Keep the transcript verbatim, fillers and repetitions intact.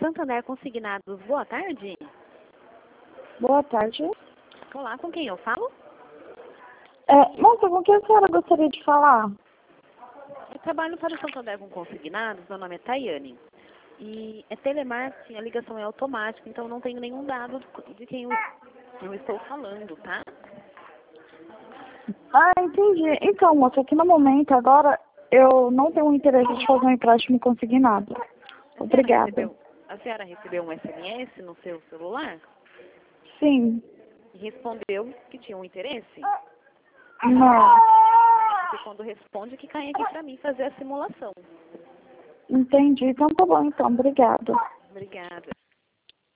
Santander Consignados, boa tarde. Boa tarde. Olá, com quem eu falo? É, moça, com quem a senhora gostaria de falar? Eu trabalho para o Santander com Consignados, meu nome é Tayane. E é telemarketing, a ligação é automática, então não tenho nenhum dado de quem eu, eu estou falando, tá? Ah, entendi. Então, moça, aqui no momento, agora, eu não tenho interesse de fazer um empréstimo consignado. A Obrigada. recebeu, a senhora recebeu um S M S no seu celular Sim. e respondeu que tinha um interesse? Não. Porque quando responde que cai aqui para mim fazer a simulação. Entendi. Então tá bom, então. Obrigada. Obrigada.